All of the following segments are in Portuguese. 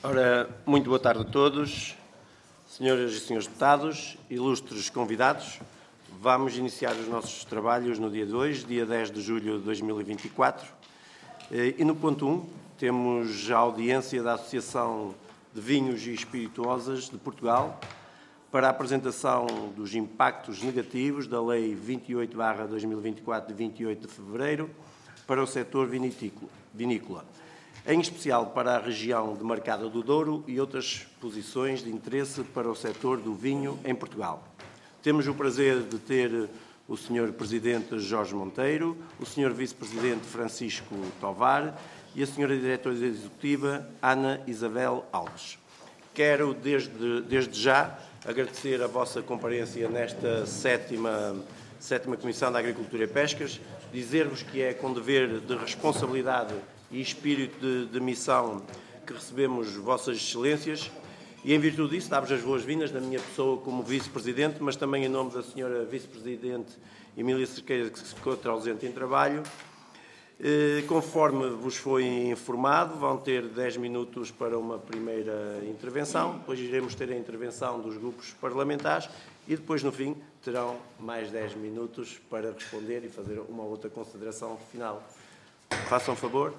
Ora, muito boa tarde a todos, senhoras e senhores deputados, ilustres convidados. Vamos iniciar os nossos trabalhos no dia 2, dia 10 de julho de 2024. E no ponto 1 temos a audiência da Associação de Vinhos e Espirituosas de Portugal para a apresentação dos impactos negativos da Lei 28/2024 de 28 de fevereiro para o setor vinícola, em especial para a região demarcada do Douro e outras posições de interesse para o setor do vinho em Portugal. Temos o prazer de ter o Sr. Presidente Jorge Monteiro, o Sr. Vice-Presidente Francisco Tovar e a Sra. Diretora Executiva Ana Isabel Alves. Quero, desde já, agradecer a vossa comparência nesta sétima Comissão da Agricultura e Pescas, dizer-vos que é com dever de responsabilidade e espírito de missão que recebemos vossas excelências e, em virtude disso, dar-vos as boas-vindas na minha pessoa como Vice-Presidente, mas também em nome da Sra. Vice-Presidente Emília Cerqueira, que se encontra ausente em trabalho. Conforme vos foi informado, vão ter 10 minutos para uma primeira intervenção, depois iremos ter a intervenção dos grupos parlamentares e depois, no fim, terão mais 10 minutos para responder e fazer uma outra consideração final. Façam favor.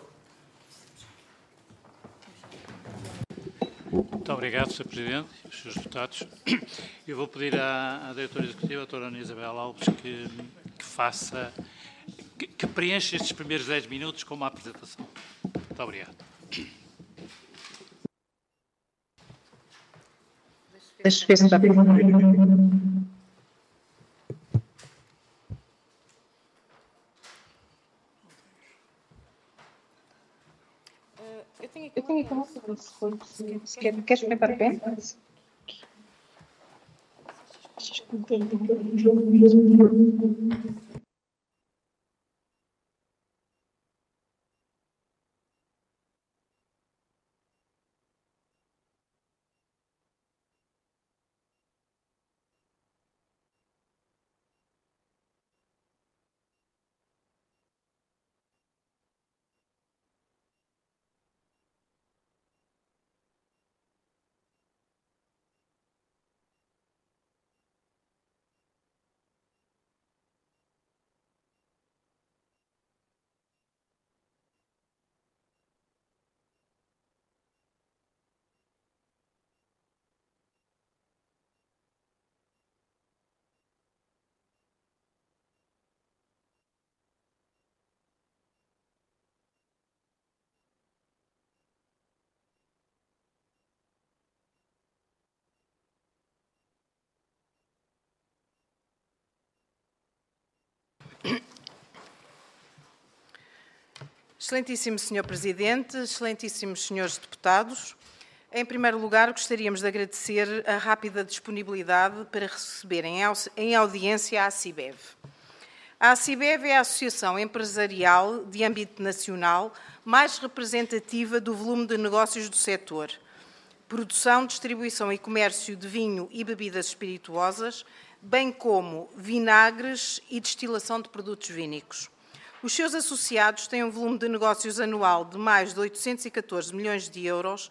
Muito obrigado, Sr. Presidente, Srs. Deputados. Eu vou pedir à Diretora Executiva, a Dra. Ana Isabel Alves, que preencha estes primeiros 10 minutos com uma apresentação. Muito obrigado. Deixa eu ver se está bem. Eu tenho aqui uma coisa, se queres ver para pé? Excelentíssimo Sr. Presidente, excelentíssimos senhores deputados, em primeiro lugar gostaríamos de agradecer a rápida disponibilidade para receberem em audiência a ACIBEV. A ACIBEV é a associação empresarial de âmbito nacional mais representativa do volume de negócios do setor: produção, distribuição e comércio de vinho e bebidas espirituosas, bem como vinagres e destilação de produtos vínicos. Os seus associados têm um volume de negócios anual de mais de 814 milhões de euros,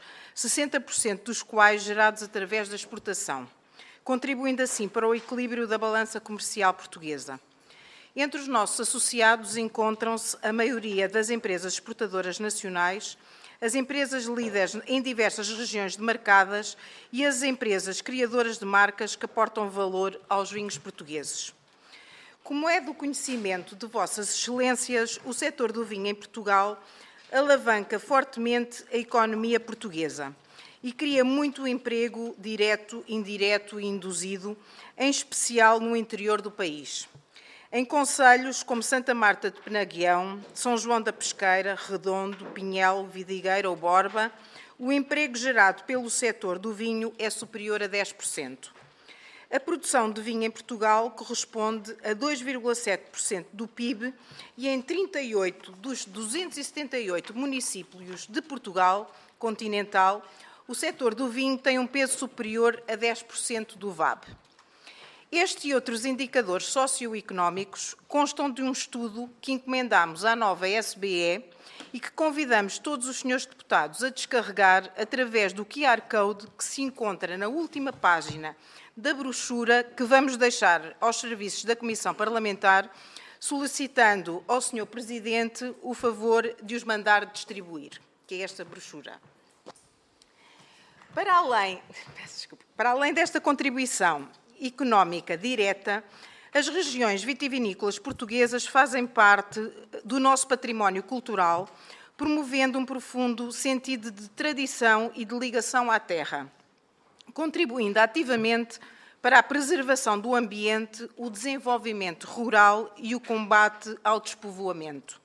60% dos quais gerados através da exportação, contribuindo assim para o equilíbrio da balança comercial portuguesa. Entre os nossos associados encontram-se a maioria das empresas exportadoras nacionais, as empresas líderes em diversas regiões demarcadas e as empresas criadoras de marcas que aportam valor aos vinhos portugueses. Como é do conhecimento de vossas excelências, o setor do vinho em Portugal alavanca fortemente a economia portuguesa e cria muito emprego direto, indireto e induzido, em especial no interior do país. Em concelhos como Santa Marta de Penaguião, São João da Pesqueira, Redondo, Pinhel, Vidigueira ou Borba, o emprego gerado pelo setor do vinho é superior a 10%. A produção de vinho em Portugal corresponde a 2,7% do PIB e em 38 dos 278 municípios de Portugal continental, o setor do vinho tem um peso superior a 10% do VAB. Este e outros indicadores socioeconómicos constam de um estudo que encomendamos à nova SBE e que convidamos todos os senhores deputados a descarregar através do QR Code que se encontra na última página da brochura que vamos deixar aos serviços da Comissão Parlamentar, solicitando ao Sr. Presidente o favor de os mandar distribuir, que é esta brochura. Para além desta contribuição económica direta, as regiões vitivinícolas portuguesas fazem parte do nosso património cultural, promovendo um profundo sentido de tradição e de ligação à terra, contribuindo ativamente para a preservação do ambiente, o desenvolvimento rural e o combate ao despovoamento.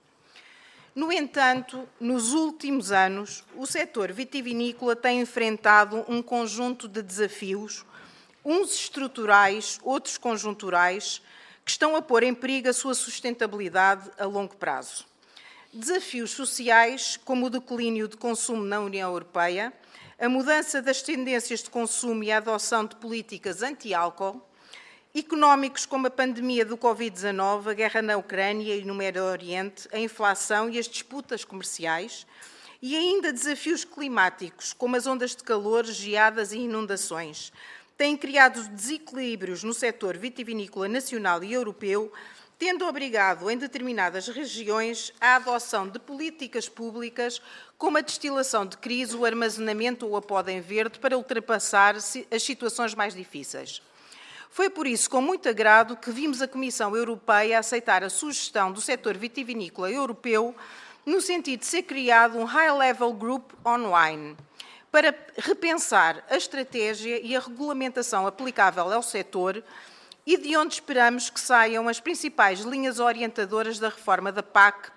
No entanto, nos últimos anos, o setor vitivinícola tem enfrentado um conjunto de desafios, uns estruturais, outros conjunturais, que estão a pôr em perigo a sua sustentabilidade a longo prazo. Desafios sociais, como o declínio de consumo na União Europeia, a mudança das tendências de consumo e a adoção de políticas anti-álcool, económicos como a pandemia do Covid-19, a guerra na Ucrânia e no Médio Oriente, a inflação e as disputas comerciais, e ainda desafios climáticos, como as ondas de calor, geadas e inundações, têm criado desequilíbrios no setor vitivinícola nacional e europeu, tendo obrigado, em determinadas regiões, a adoção de políticas públicas como a destilação de crise, o armazenamento ou a poda em verde para ultrapassar as situações mais difíceis. Foi por isso, com muito agrado, que vimos a Comissão Europeia aceitar a sugestão do setor vitivinícola europeu no sentido de ser criado um High-Level Group on Wine, para repensar a estratégia e a regulamentação aplicável ao setor e de onde esperamos que saiam as principais linhas orientadoras da reforma da PAC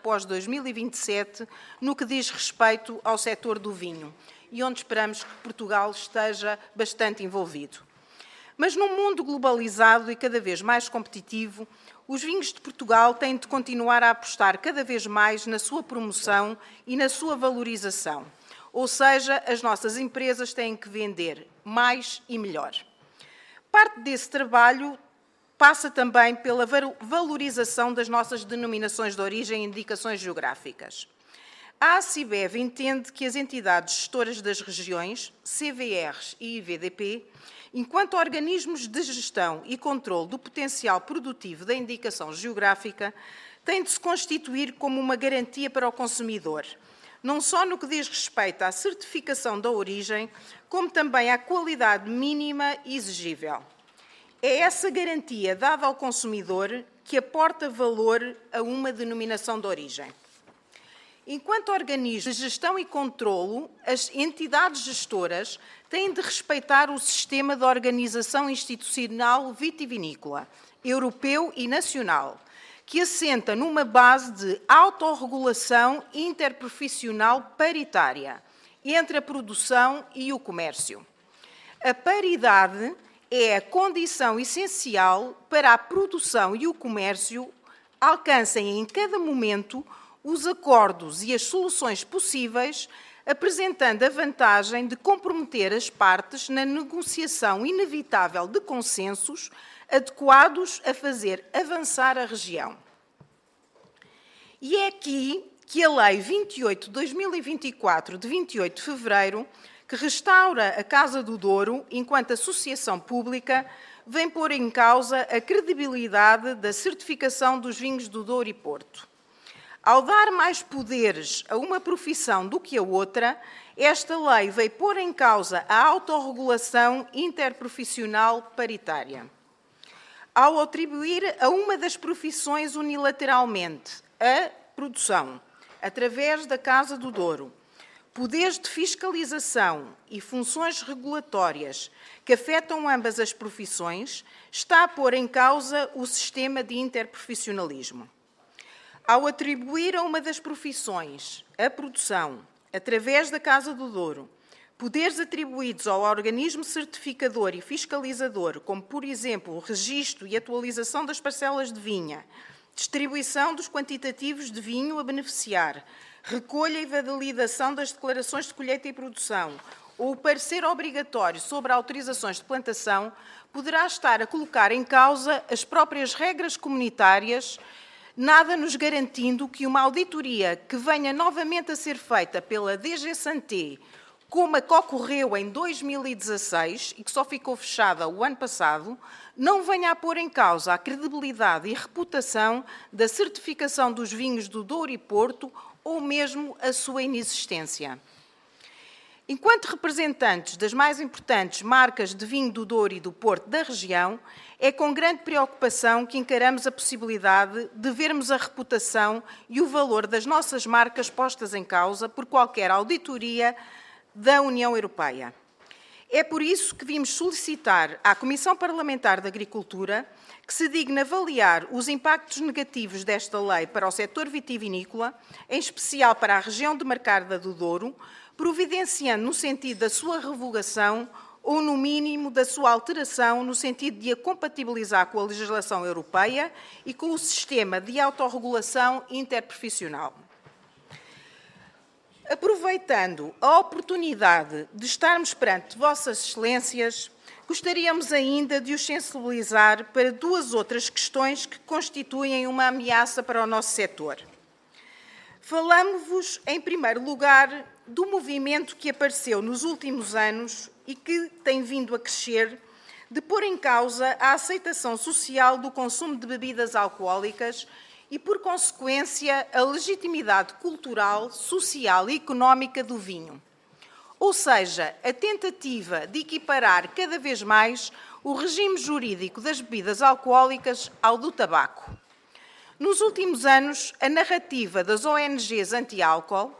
pós-2027 no que diz respeito ao setor do vinho e onde esperamos que Portugal esteja bastante envolvido. Mas num mundo globalizado e cada vez mais competitivo, os vinhos de Portugal têm de continuar a apostar cada vez mais na sua promoção e na sua valorização. Ou seja, as nossas empresas têm que vender mais e melhor. Parte desse trabalho passa também pela valorização das nossas denominações de origem e indicações geográficas. A ACIBEV entende que as entidades gestoras das regiões, CVRs e IVDP, enquanto organismos de gestão e controle do potencial produtivo da indicação geográfica, têm de se constituir como uma garantia para o consumidor, não só no que diz respeito à certificação da origem, como também à qualidade mínima exigível. É essa garantia dada ao consumidor que aporta valor a uma denominação de origem. Enquanto organismos de gestão e controlo, as entidades gestoras têm de respeitar o sistema de organização institucional vitivinícola, europeu e nacional, que assenta numa base de autorregulação interprofissional paritária entre a produção e o comércio. A paridade é a condição essencial para a produção e o comércio alcancem em cada momento os acordos e as soluções possíveis, apresentando a vantagem de comprometer as partes na negociação inevitável de consensos adequados a fazer avançar a região. E é aqui que a Lei 28/2024, de 28 de fevereiro, que restaura a Casa do Douro enquanto associação pública, vem pôr em causa a credibilidade da certificação dos vinhos do Douro e Porto. Ao dar mais poderes a uma profissão do que a outra, esta lei veio pôr em causa a autorregulação interprofissional paritária. Ao atribuir a uma das profissões unilateralmente a produção, através da Casa do Douro, poderes de fiscalização e funções regulatórias que afetam ambas as profissões, está a pôr em causa o sistema de interprofissionalismo. Ao atribuir a uma das profissões, a produção, através da Casa do Douro, poderes atribuídos ao organismo certificador e fiscalizador, como, por exemplo, o registro e atualização das parcelas de vinha, distribuição dos quantitativos de vinho a beneficiar, recolha e validação das declarações de colheita e produção, ou o parecer obrigatório sobre autorizações de plantação poderá estar a colocar em causa as próprias regras comunitárias, nada nos garantindo que uma auditoria que venha novamente a ser feita pela DG Santé, como a que ocorreu em 2016 e que só ficou fechada o ano passado, não venha a pôr em causa a credibilidade e reputação da certificação dos vinhos do Douro e Porto ou mesmo a sua inexistência. Enquanto representantes das mais importantes marcas de vinho do Douro e do Porto da região, é com grande preocupação que encaramos a possibilidade de vermos a reputação e o valor das nossas marcas postas em causa por qualquer auditoria da União Europeia. É por isso que vimos solicitar à Comissão Parlamentar de Agricultura que se digne avaliar os impactos negativos desta lei para o setor vitivinícola, em especial para a região demarcada do Douro, providenciando no sentido da sua revogação ou, no mínimo, da sua alteração no sentido de a compatibilizar com a legislação europeia e com o sistema de autorregulação interprofissional. Aproveitando a oportunidade de estarmos perante Vossas Excelências, gostaríamos ainda de os sensibilizar para duas outras questões que constituem uma ameaça para o nosso setor. Falamos-vos, em primeiro lugar, do movimento que apareceu nos últimos anos e que tem vindo a crescer, de pôr em causa a aceitação social do consumo de bebidas alcoólicas e, por consequência, a legitimidade cultural, social e económica do vinho. Ou seja, a tentativa de equiparar cada vez mais o regime jurídico das bebidas alcoólicas ao do tabaco. Nos últimos anos, a narrativa das ONGs anti-álcool,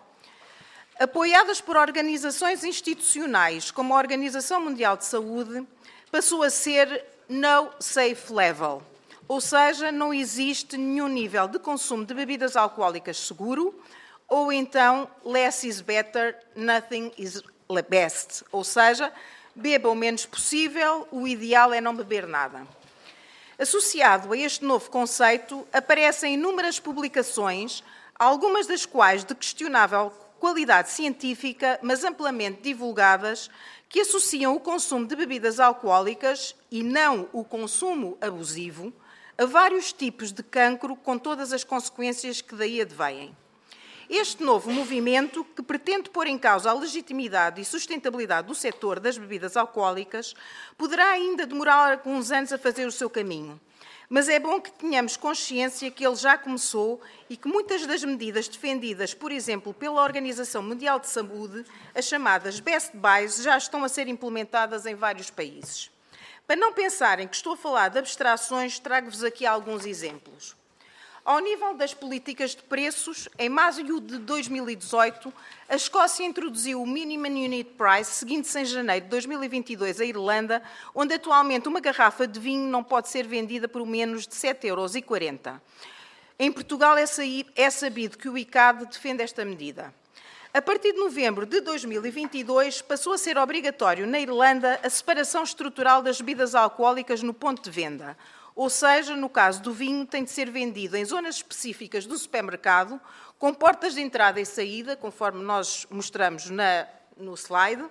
apoiadas por organizações institucionais como a Organização Mundial de Saúde, passou a ser no safe level, ou seja, não existe nenhum nível de consumo de bebidas alcoólicas seguro, ou então less is better, nothing is best, ou seja, beba o menos possível, o ideal é não beber nada. Associado a este novo conceito, aparecem inúmeras publicações, algumas das quais de questionável qualidade científica, mas amplamente divulgadas, que associam o consumo de bebidas alcoólicas, e não o consumo abusivo, a vários tipos de cancro, com todas as consequências que daí advêm. Este novo movimento, que pretende pôr em causa a legitimidade e sustentabilidade do setor das bebidas alcoólicas, poderá ainda demorar alguns anos a fazer o seu caminho. Mas é bom que tenhamos consciência que ele já começou e que muitas das medidas defendidas, por exemplo, pela Organização Mundial de Saúde, as chamadas Best Buys, já estão a ser implementadas em vários países. Para não pensarem que estou a falar de abstrações, trago-vos aqui alguns exemplos. Ao nível das políticas de preços, em maio de 2018, a Escócia introduziu o Minimum Unit Price, seguindo-se em janeiro de 2022 a Irlanda, onde atualmente uma garrafa de vinho não pode ser vendida por menos de 7,40 €. Em Portugal é sabido que o ICAD defende esta medida. A partir de novembro de 2022, passou a ser obrigatório na Irlanda a separação estrutural das bebidas alcoólicas no ponto de venda. Ou seja, no caso do vinho, tem de ser vendido em zonas específicas do supermercado, com portas de entrada e saída, conforme nós mostramos no slide,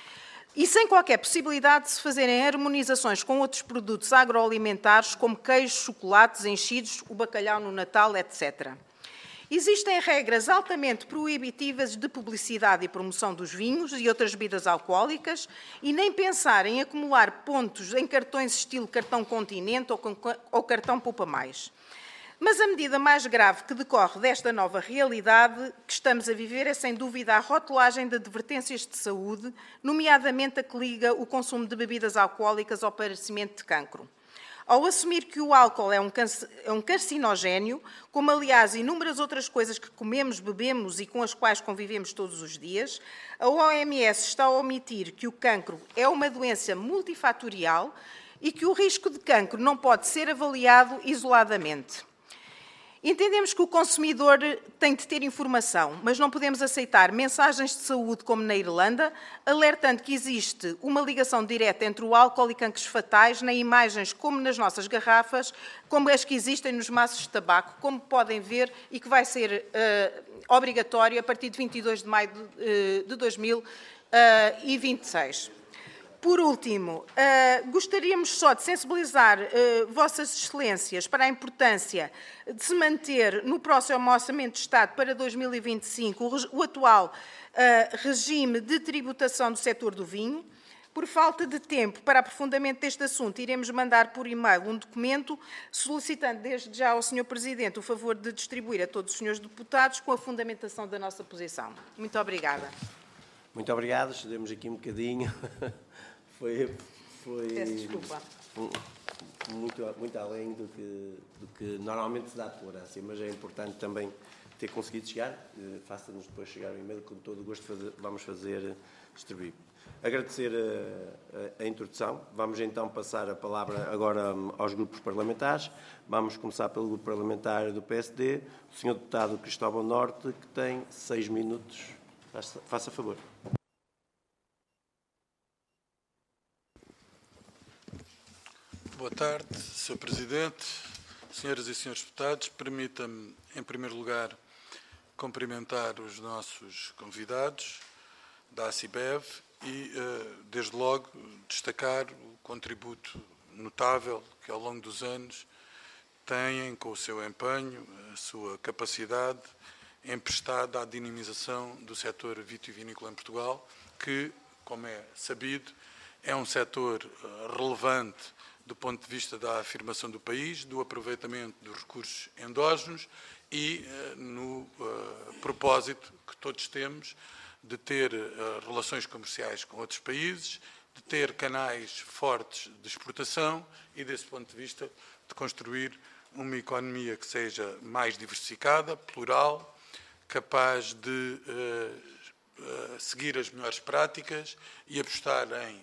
e sem qualquer possibilidade de se fazerem harmonizações com outros produtos agroalimentares, como queijos, chocolates, enchidos, o bacalhau no Natal, etc. Existem regras altamente proibitivas de publicidade e promoção dos vinhos e outras bebidas alcoólicas e nem pensar em acumular pontos em cartões estilo cartão Continente ou cartão Poupa Mais. Mas a medida mais grave que decorre desta nova realidade que estamos a viver é, sem dúvida, a rotulagem de advertências de saúde, nomeadamente a que liga o consumo de bebidas alcoólicas ao aparecimento de cancro. Ao assumir que o álcool é um carcinogénio, como aliás inúmeras outras coisas que comemos, bebemos e com as quais convivemos todos os dias, a OMS está a omitir que o cancro é uma doença multifatorial e que o risco de cancro não pode ser avaliado isoladamente. Entendemos que o consumidor tem de ter informação, mas não podemos aceitar mensagens de saúde como na Irlanda, alertando que existe uma ligação direta entre o álcool e cancros fatais, nem imagens como nas nossas garrafas, como as que existem nos maços de tabaco, como podem ver, e que vai ser obrigatório a partir de 22 de maio de 2000 2026. Por último, gostaríamos só de sensibilizar Vossas Excelências para a importância de se manter no próximo Orçamento de Estado para 2025 o atual regime de tributação do setor do vinho. Por falta de tempo para aprofundamento deste assunto, iremos mandar por e-mail um documento solicitando desde já ao Sr. Presidente o favor de distribuir a todos os senhores deputados com a fundamentação da nossa posição. Muito obrigada. Muito obrigado. Cedemos aqui um bocadinho. Peço desculpa. Muito além do que normalmente se dá de tolerância, mas é importante também ter conseguido chegar. Faça-nos depois chegar o e-mail, com todo o gosto vamos fazer distribuir. Agradecer a introdução. Vamos então passar a palavra agora aos grupos parlamentares. Vamos começar pelo grupo parlamentar do PSD, o Sr. Deputado Cristóvão Norte, que tem 6 minutos. Faça favor. Boa tarde, Sr. Presidente, senhoras e senhores deputados. Permita-me, em primeiro lugar, cumprimentar os nossos convidados da ACIBEV e, desde logo, destacar o contributo notável que, ao longo dos anos, têm, com o seu empenho, a sua capacidade emprestada à dinamização do setor vitivinícola em Portugal, que, como é sabido, é um setor relevante do ponto de vista da afirmação do país, do aproveitamento dos recursos endógenos e no propósito que todos temos de ter relações comerciais com outros países, de ter canais fortes de exportação e, desse ponto de vista, de construir uma economia que seja mais diversificada, plural, capaz de seguir as melhores práticas e apostar em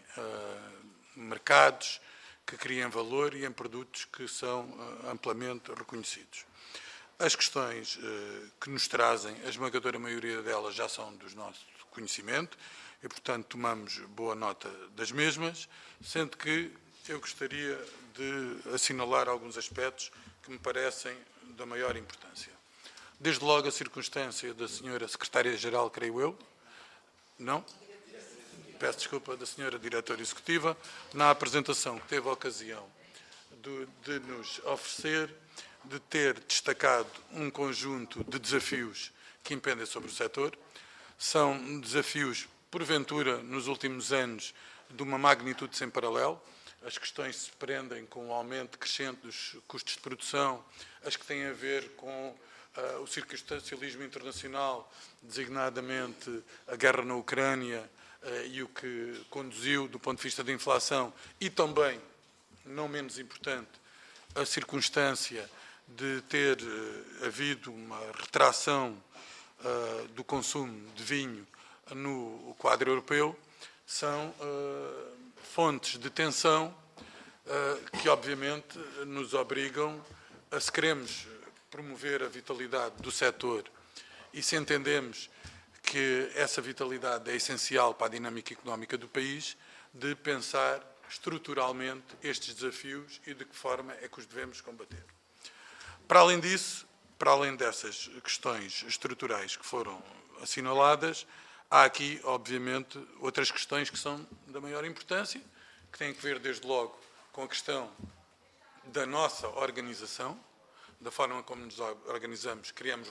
mercados que criem valor e em produtos que são amplamente reconhecidos. As questões que nos trazem, a esmagadora maioria delas já são do nosso conhecimento e, portanto, tomamos boa nota das mesmas, sendo que eu gostaria de assinalar alguns aspectos que me parecem da maior importância. Desde logo a circunstância da senhora Secretária-Geral, creio eu, não? Peço desculpa, da senhora Diretora Executiva, na apresentação que teve a ocasião de nos oferecer, de ter destacado um conjunto de desafios que impendem sobre o setor. São desafios, porventura, nos últimos anos, de uma magnitude sem paralelo. As questões se prendem com o aumento crescente dos custos de produção, as que têm a ver com o circunstancialismo internacional, designadamente a guerra na Ucrânia, e o que conduziu do ponto de vista da inflação e também, não menos importante, a circunstância de ter havido uma retração do consumo de vinho no quadro europeu, são fontes de tensão que obviamente nos obrigam a, se queremos promover a vitalidade do setor e se entendemos que essa vitalidade é essencial para a dinâmica económica do país, de pensar estruturalmente estes desafios e de que forma é que os devemos combater. Para além disso, para além dessas questões estruturais que foram assinaladas, há aqui, obviamente, outras questões que são da maior importância, que têm que ver, desde logo, com a questão da nossa organização, da forma como nos organizamos, criamos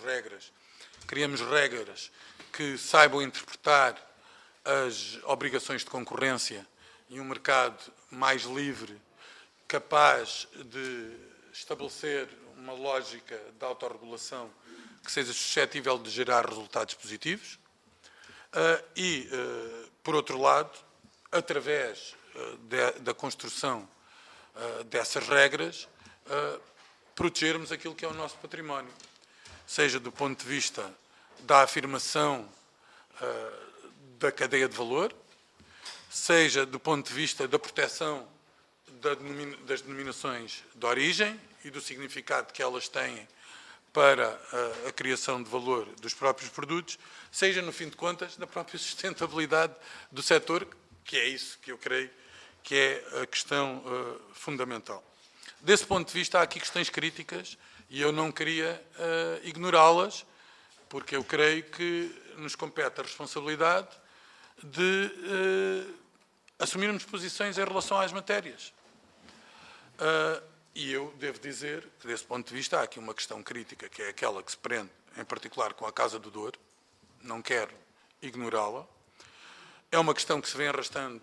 regras que saibam interpretar as obrigações de concorrência e um mercado mais livre, capaz de estabelecer uma lógica de autorregulação que seja suscetível de gerar resultados positivos e, por outro lado, através da construção dessas regras, protegermos aquilo que é o nosso património, seja do ponto de vista da afirmação da cadeia de valor, seja do ponto de vista da proteção das denominações de origem e do significado que elas têm para a criação de valor dos próprios produtos, seja, no fim de contas, da própria sustentabilidade do setor, que é isso que eu creio que é a questão fundamental. Desse ponto de vista, há aqui questões críticas e eu não queria ignorá-las, porque eu creio que nos compete a responsabilidade de assumirmos posições em relação às matérias. E eu devo dizer que, desse ponto de vista, há aqui uma questão crítica, que é aquela que se prende, em particular, com a Casa do Douro. Não quero ignorá-la. É uma questão que se vem arrastando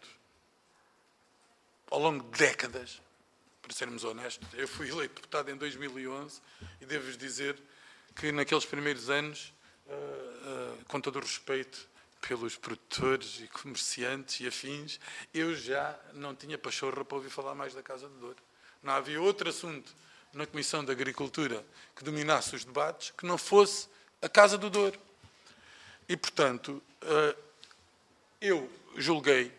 ao longo de décadas, para sermos honestos. Eu fui eleito deputado em 2011 e devo-vos dizer que, naqueles primeiros anos, com todo o respeito pelos produtores e comerciantes e afins, eu já não tinha pachorra para ouvir falar mais da Casa do Douro. Não havia outro assunto na Comissão de Agricultura que dominasse os debates que não fosse a Casa do Douro. E, portanto, eu julguei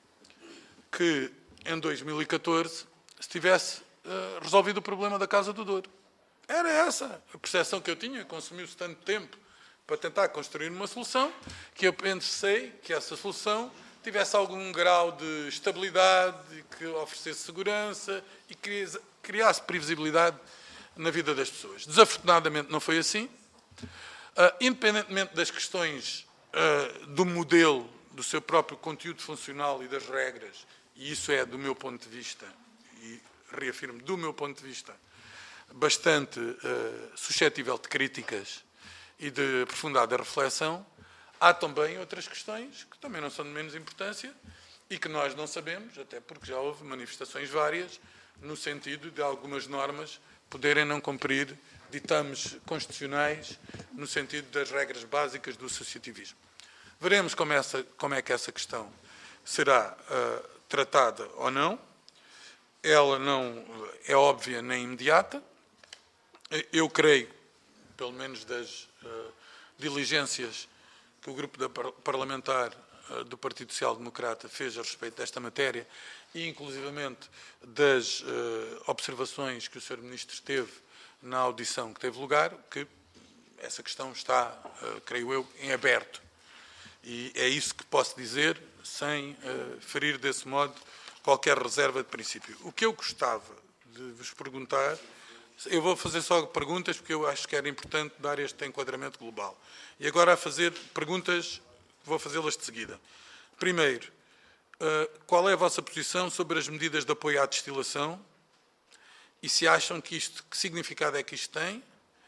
que em 2014 se tivesse resolvido o problema da Casa do Douro. Era essa a percepção que eu tinha. Consumiu-se tanto tempo para tentar construir uma solução que eu pensei que essa solução tivesse algum grau de estabilidade, que oferecesse segurança e criasse previsibilidade na vida das pessoas. Desafortunadamente não foi assim. Independentemente das questões do modelo, do seu próprio conteúdo funcional e das regras, e isso é, do meu ponto de vista, e reafirmo, do meu ponto de vista, bastante suscetível de críticas e de aprofundada reflexão, há também outras questões que também não são de menos importância e que nós não sabemos, até porque já houve manifestações várias no sentido de algumas normas poderem não cumprir ditames constitucionais no sentido das regras básicas do associativismo. Veremos como é que essa questão será tratada ou não. Ela não é óbvia nem imediata. Eu creio, pelo menos das diligências que o grupo parlamentar do Partido Social Democrata fez a respeito desta matéria e, inclusivamente, das observações que o Sr. Ministro teve na audição que teve lugar, que essa questão está, creio eu, em aberto. E é isso que posso dizer, sem ferir desse modo qualquer reserva de princípio. O que eu gostava de vos perguntar, eu vou fazer só perguntas porque eu acho que era importante dar este enquadramento global. E agora a fazer perguntas, vou fazê-las de seguida. Primeiro, qual é a vossa posição sobre as medidas de apoio à destilação e se acham que significado é que isto tem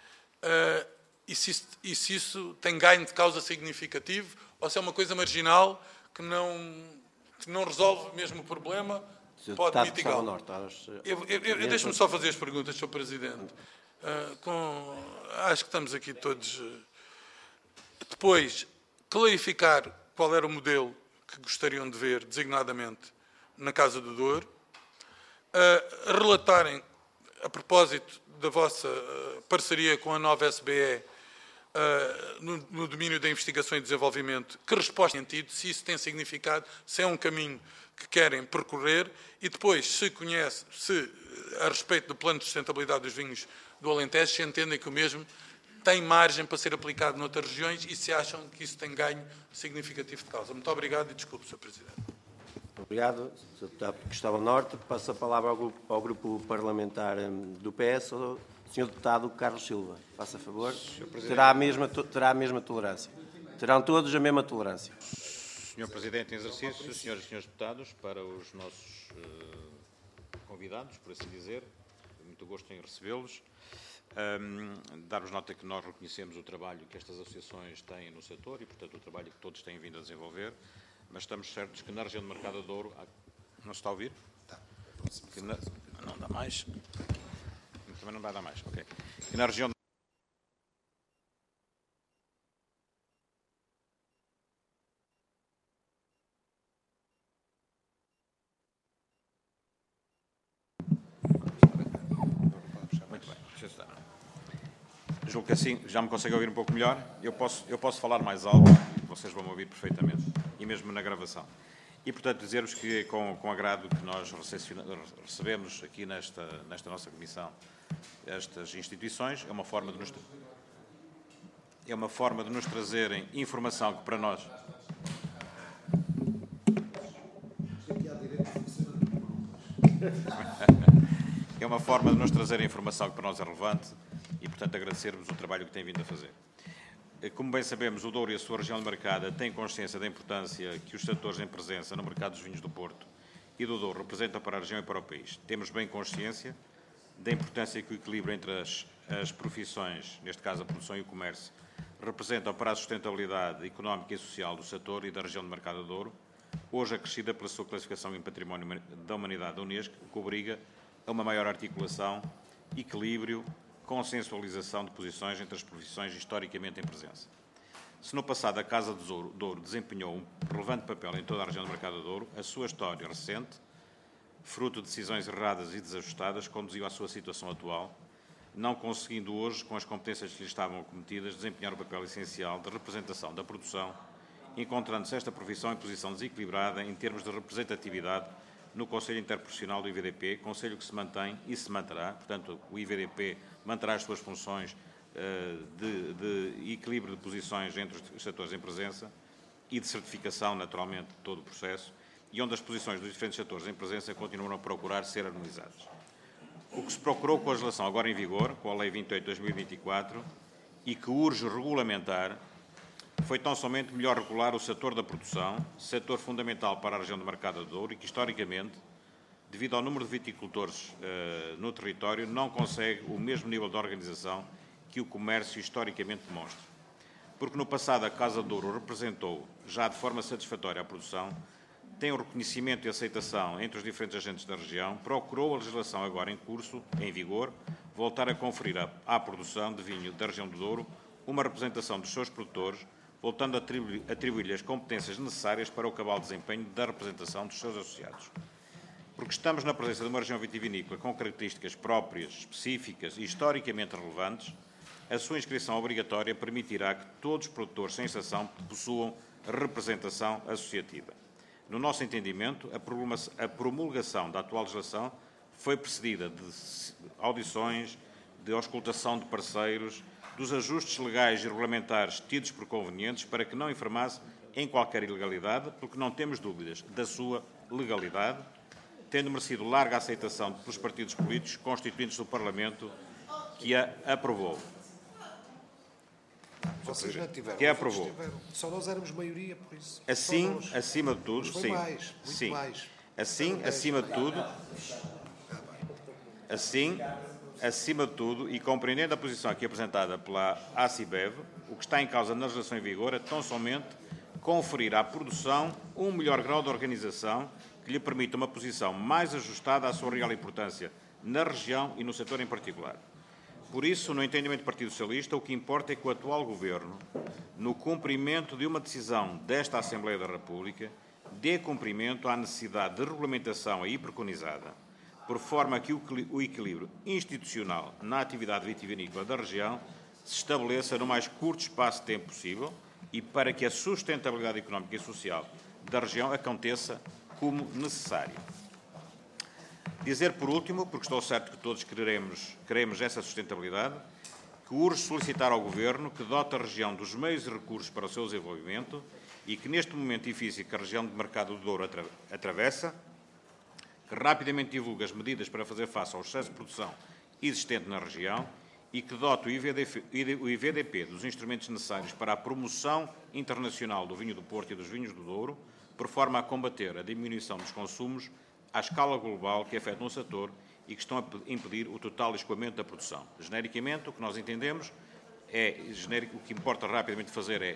e se isso tem ganho de causa significativo ou se é uma coisa marginal que não resolve mesmo o problema, pode mitigá-lo. Deixe-me só fazer as perguntas, Sr. Presidente. Acho que estamos aqui todos... Depois, clarificar qual era o modelo que gostariam de ver, designadamente, na Casa do Douro. Relatarem, a propósito da vossa parceria com a nova SBE, no domínio da investigação e desenvolvimento, que resposta tem tido, se isso tem significado, se é um caminho que querem percorrer e depois, se a respeito do plano de sustentabilidade dos vinhos do Alentejo, se entendem que o mesmo tem margem para ser aplicado noutras regiões e se acham que isso tem ganho significativo de causa. Muito obrigado e desculpe, Sr. Presidente. Obrigado, Sr. Deputado Cristóvão Norte. Passo a palavra ao grupo parlamentar do PS, ao Sr. Deputado Carlos Silva. Faça favor. Terá a mesma tolerância. Terão todos a mesma tolerância. Sr. Presidente em exercício, senhoras e senhores deputados, para os nossos convidados, por assim dizer, muito gosto em recebê-los. Dar-vos nota que nós reconhecemos o trabalho que estas associações têm no setor e, portanto, o trabalho que todos têm vindo a desenvolver, mas estamos certos que na região do Mercado do Douro... Não se está a ouvir? Não dá mais. Também não vai dar mais, ok. E na região... Muito bem, deixa estar. Julgo que assim já me consegue ouvir um pouco melhor. Eu posso falar mais alto, vocês vão me ouvir perfeitamente, e mesmo na gravação. E, portanto, dizer-vos que é com agrado que nós recebemos aqui nesta nossa comissão estas instituições. É uma forma de nos trazerem informação que para nós... É uma forma de nos trazer informação que para nós é relevante e, portanto, agradecer-vos o trabalho que têm vindo a fazer. Como bem sabemos, o Douro e a sua região demarcada têm consciência da importância que os setores em presença no mercado dos vinhos do Porto e do Douro representam para a região e para o país. Temos bem consciência da importância que o equilíbrio entre as profissões, neste caso a produção e o comércio, representam para a sustentabilidade económica e social do setor e da região demarcada do Douro, hoje acrescida pela sua classificação em Património da Humanidade da Unesco, que obriga a uma maior articulação, equilíbrio, consensualização de posições entre as profissões historicamente em presença. Se no passado a Casa do Douro desempenhou um relevante papel em toda a região do mercado do Douro, a sua história recente, fruto de decisões erradas e desajustadas, conduziu à sua situação atual, não conseguindo hoje, com as competências que lhe estavam cometidas, desempenhar o papel essencial de representação da produção, encontrando-se esta profissão em posição desequilibrada em termos de representatividade no Conselho Interprofissional do IVDP, Conselho que se mantém e se manterá, portanto, o IVDP manterá as suas funções de equilíbrio de posições entre os setores em presença e de certificação, naturalmente, de todo o processo, e onde as posições dos diferentes setores em presença continuam a procurar ser harmonizadas. O que se procurou com a legislação agora em vigor, com a Lei 28/2024, e que urge regulamentar, foi tão somente melhor regular o setor da produção, setor fundamental para a região demarcada do Douro e que, historicamente, devido ao número de viticultores no território, não consegue o mesmo nível de organização que o comércio historicamente demonstra. Porque no passado a Casa do Douro representou, já de forma satisfatória, a produção, tem o reconhecimento e aceitação entre os diferentes agentes da região, procurou a legislação agora em curso, em vigor, voltar a conferir à produção de vinho da região do Douro uma representação dos seus produtores, voltando a atribuir-lhe as competências necessárias para o cabal desempenho da representação dos seus associados. Porque estamos na presença de uma região vitivinícola com características próprias, específicas e historicamente relevantes, a sua inscrição obrigatória permitirá que todos os produtores, sem exceção, possuam representação associativa. No nosso entendimento, a promulgação da atual legislação foi precedida de audições, de auscultação de parceiros, dos ajustes legais e regulamentares tidos por convenientes para que não informasse em qualquer ilegalidade, porque não temos dúvidas da sua legalidade, tendo merecido larga aceitação pelos partidos políticos constituintes do Parlamento que a aprovou. Vocês não tiveram. Que a aprovou. Só nós éramos maioria, por isso. Assim, acima de tudo, foi sim. Mais, muito sim. mais. Assim, acima de tudo, assim, acima de tudo, e compreendendo a posição aqui apresentada pela ACIBEV, o que está em causa na legislação em vigor é tão somente conferir à produção um melhor grau de organização que lhe permita uma posição mais ajustada à sua real importância na região e no setor em particular. Por isso, no entendimento do Partido Socialista, o que importa é que o atual Governo, no cumprimento de uma decisão desta Assembleia da República, dê cumprimento à necessidade de regulamentação aí preconizada, por forma que o equilíbrio institucional na atividade vitivinícola da região se estabeleça no mais curto espaço de tempo possível e para que a sustentabilidade económica e social da região aconteça como necessário. Dizer, por último, porque estou certo que todos queremos essa sustentabilidade, que urge solicitar ao Governo que dote a região dos meios e recursos para o seu desenvolvimento e que, neste momento difícil que a região de mercado do Douro atravessa, que rapidamente divulgue as medidas para fazer face ao excesso de produção existente na região e que dote o IVDP dos instrumentos necessários para a promoção internacional do vinho do Porto e dos vinhos do Douro, por forma a combater a diminuição dos consumos à escala global que afetam o setor e que estão a impedir o total escoamento da produção. Genericamente, o que nós entendemos o que importa rapidamente fazer é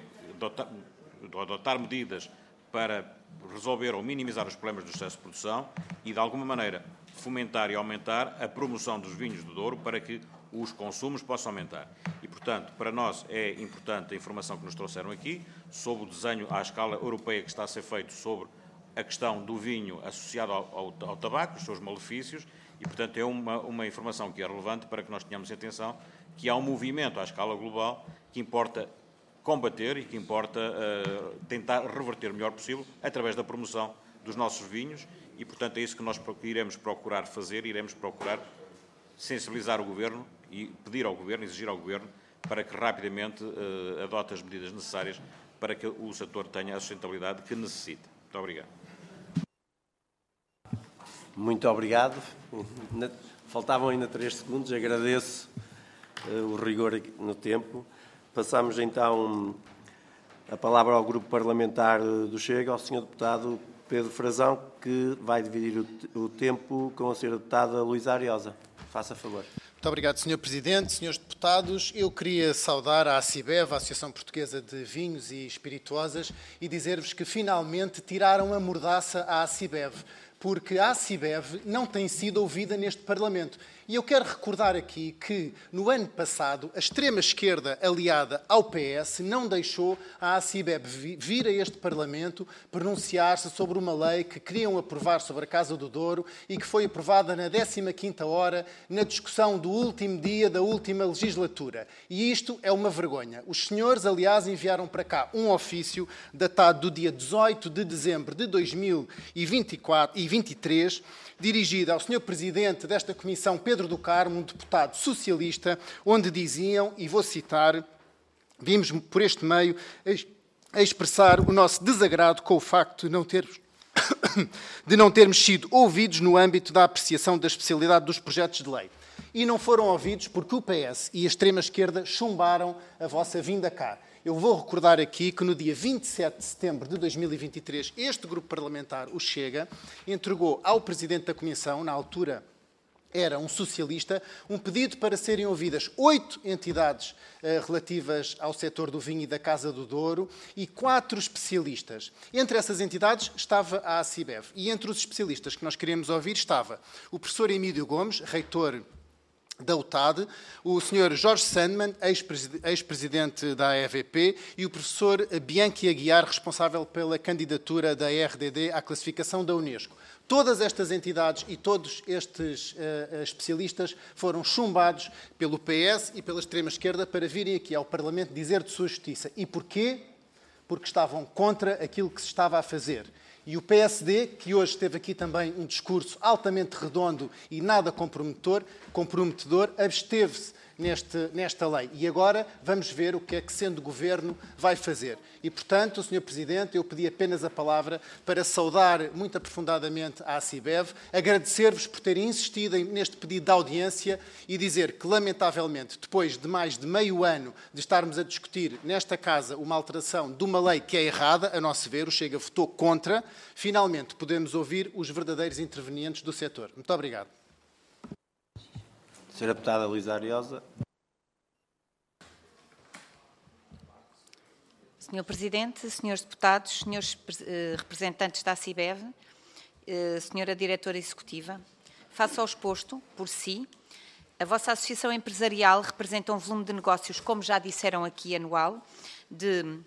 adotar medidas para resolver ou minimizar os problemas do excesso de produção e, de alguma maneira, fomentar e aumentar a promoção dos vinhos do Douro para que os consumos possam aumentar. E, portanto, para nós é importante a informação que nos trouxeram aqui sobre o desenho à escala europeia que está a ser feito sobre a questão do vinho associado ao tabaco, os seus malefícios, e, portanto, é uma informação que é relevante para que nós tenhamos atenção que há um movimento à escala global que importa combater e que importa tentar reverter o melhor possível através da promoção dos nossos vinhos e, portanto, é isso que nós iremos procurar fazer, iremos procurar sensibilizar o Governo e pedir ao Governo, exigir ao Governo, para que rapidamente adote as medidas necessárias para que o setor tenha a sustentabilidade que necessita. Muito obrigado. Muito obrigado. Faltavam ainda 3 segundos. Agradeço o rigor no tempo. Passamos então a palavra ao Grupo Parlamentar do Chega, ao Sr. Deputado Pedro Frazão, que vai dividir o tempo com a Sra. Deputada Luísa Ariosa. Faça favor. Muito obrigado, Sr. Presidente. Senhores Deputados, eu queria saudar a ACIBEV, a Associação Portuguesa de Vinhos e Espirituosas, e dizer-vos que finalmente tiraram a mordaça à ACIBEV, porque a ACIBEV não tem sido ouvida neste Parlamento. E eu quero recordar aqui que, no ano passado, a extrema-esquerda aliada ao PS não deixou a ACIBEV vir a este Parlamento pronunciar-se sobre uma lei que queriam aprovar sobre a Casa do Douro e que foi aprovada na 15ª hora, na discussão do último dia da última legislatura. E isto é uma vergonha. Os senhores, aliás, enviaram para cá um ofício datado do dia 18 de dezembro de 2023, dirigido ao Sr. Presidente desta Comissão, Pedro do Carmo, um deputado socialista, onde diziam, e vou citar, vimos por este meio a expressar o nosso desagrado com o facto de não termos sido ouvidos no âmbito da apreciação da especialidade dos projetos de lei. E não foram ouvidos porque o PS e a extrema-esquerda chumbaram a vossa vinda cá. Eu vou recordar aqui que no dia 27 de setembro de 2023, este grupo parlamentar, o Chega, entregou ao Presidente da Comissão, na altura era um socialista, um pedido para serem ouvidas 8 entidades relativas ao setor do vinho e da Casa do Douro e 4 especialistas. Entre essas entidades estava a ACIBEV. E entre os especialistas que nós queríamos ouvir estava o professor Emílio Gomes, reitor da UTAD, o Sr. Jorge Sandman, ex-presidente da EVP, e o professor Bianchi Aguiar, responsável pela candidatura da RDD à classificação da Unesco. Todas estas entidades e todos estes especialistas foram chumbados pelo PS e pela extrema-esquerda para virem aqui ao Parlamento dizer de sua justiça. E porquê? Porque estavam contra aquilo que se estava a fazer. E o PSD, que hoje teve aqui também um discurso altamente redondo e nada comprometedor, absteve-se nesta lei. E agora vamos ver o que é que, sendo governo, vai fazer. E, portanto, Sr. Presidente, eu pedi apenas a palavra para saudar muito aprofundadamente a ACIBEV, agradecer-vos por terem insistido neste pedido de audiência e dizer que, lamentavelmente, depois de mais de meio ano de estarmos a discutir nesta Casa uma alteração de uma lei que é errada, a nosso ver, o Chega votou contra, finalmente podemos ouvir os verdadeiros intervenientes do setor. Muito obrigado. Sra. Deputada Luísa Ariosa. Sr. Presidente, Srs. Deputados, Srs. Representantes da ACIBEV, Sra. Diretora Executiva, face ao exposto, por si, a vossa associação empresarial representa um volume de negócios, como já disseram aqui, anual, de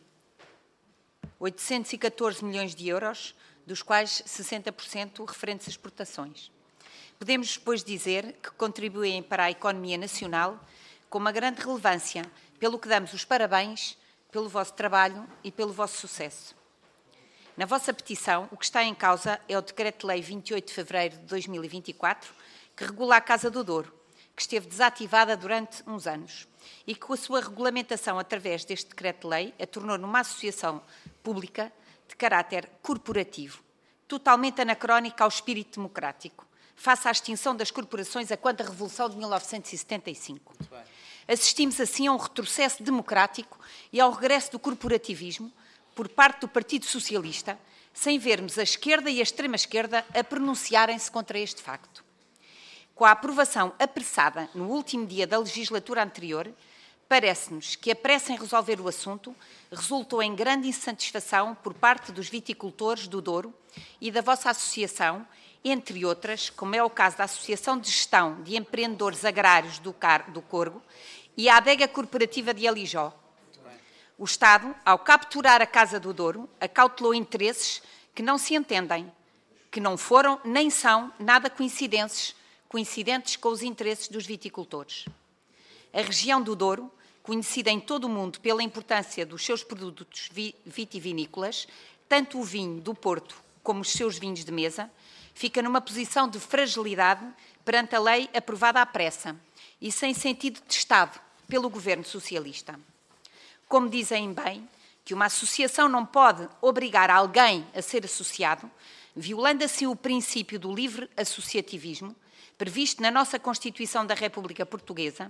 814 milhões de euros, dos quais 60% referentes a exportações. Podemos, depois, dizer que contribuem para a economia nacional com uma grande relevância, pelo que damos os parabéns pelo vosso trabalho e pelo vosso sucesso. Na vossa petição, o que está em causa é o Decreto-Lei 28 de fevereiro de 2024, que regula a Casa do Douro, que esteve desativada durante uns anos e que, com a sua regulamentação através deste Decreto-Lei, a tornou numa associação pública de caráter corporativo, totalmente anacrónica ao espírito democrático, face à extinção das corporações a quanto a Revolução de 1975. Assistimos assim a um retrocesso democrático e ao regresso do corporativismo por parte do Partido Socialista, sem vermos a esquerda e a extrema-esquerda a pronunciarem-se contra este facto. Com a aprovação apressada no último dia da legislatura anterior, parece-nos que a pressa em resolver o assunto resultou em grande insatisfação por parte dos viticultores do Douro e da vossa associação, entre outras, como é o caso da Associação de Gestão de Empreendedores Agrários do Corgo e a Adega Corporativa de Alijó. O Estado, ao capturar a Casa do Douro, acautelou interesses que não se entendem, que não foram nem são nada coincidentes com os interesses dos viticultores. A região do Douro, conhecida em todo o mundo pela importância dos seus produtos vitivinícolas, tanto o vinho do Porto como os seus vinhos de mesa, fica numa posição de fragilidade perante a lei aprovada à pressa e sem sentido de Estado pelo governo socialista. Como dizem bem, que uma associação não pode obrigar alguém a ser associado, violando assim o princípio do livre associativismo, previsto na nossa Constituição da República Portuguesa,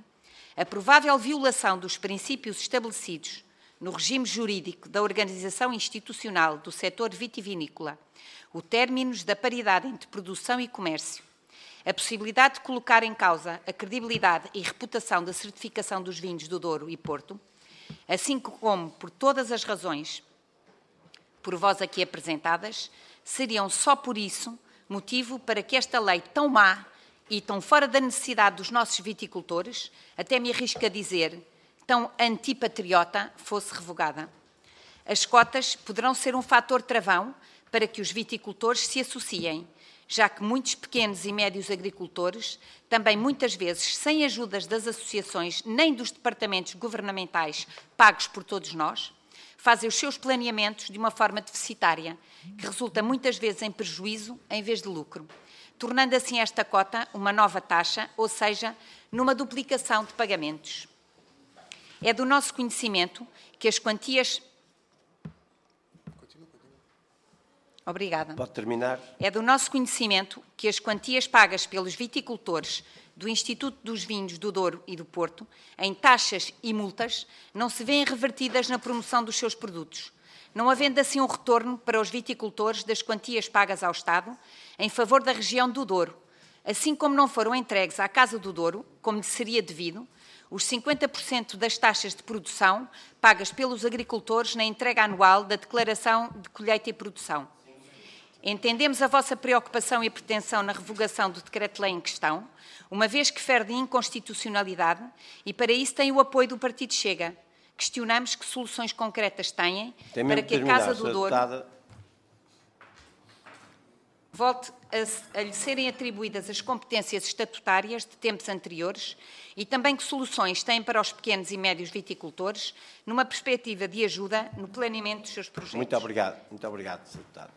A provável violação dos princípios estabelecidos no regime jurídico da organização institucional do setor vitivinícola, o términos da paridade entre produção e comércio, a possibilidade de colocar em causa a credibilidade e reputação da certificação dos vinhos do Douro e Porto, assim como por todas as razões por vós aqui apresentadas, seriam só por isso motivo para que esta lei tão má e tão fora da necessidade dos nossos viticultores, até me arrisco a dizer, tão antipatriota, fosse revogada. As cotas poderão ser um fator travão para que os viticultores se associem, já que muitos pequenos e médios agricultores, também muitas vezes sem ajudas das associações nem dos departamentos governamentais pagos por todos nós, fazem os seus planeamentos de uma forma deficitária, que resulta muitas vezes em prejuízo em vez de lucro, tornando assim esta cota uma nova taxa, ou seja, numa duplicação de pagamentos. É do nosso conhecimento que as quantias... Obrigada. Pode terminar. É do nosso conhecimento que as quantias pagas pelos viticultores do Instituto dos Vinhos do Douro e do Porto, em taxas e multas, não se vêem revertidas na promoção dos seus produtos, não havendo assim um retorno para os viticultores das quantias pagas ao Estado em favor da região do Douro, assim como não foram entregues à Casa do Douro, como lhe seria devido, os 50% das taxas de produção pagas pelos agricultores na entrega anual da Declaração de Colheita e Produção. Entendemos a vossa preocupação e pretensão na revogação do decreto-lei em questão, uma vez que fere de inconstitucionalidade e para isso tem o apoio do Partido Chega. Questionamos que soluções concretas têm para que a Casa do Douro volte a lhe serem atribuídas as competências estatutárias de tempos anteriores e também que soluções têm para os pequenos e médios viticultores numa perspectiva de ajuda no planeamento dos seus projetos. Muito obrigado, Sr. Deputado.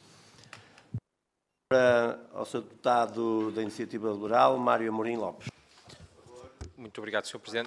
Ao Sr. Deputado da Iniciativa Liberal, Mário Amorim Lopes. Muito obrigado, Sr. Presidente.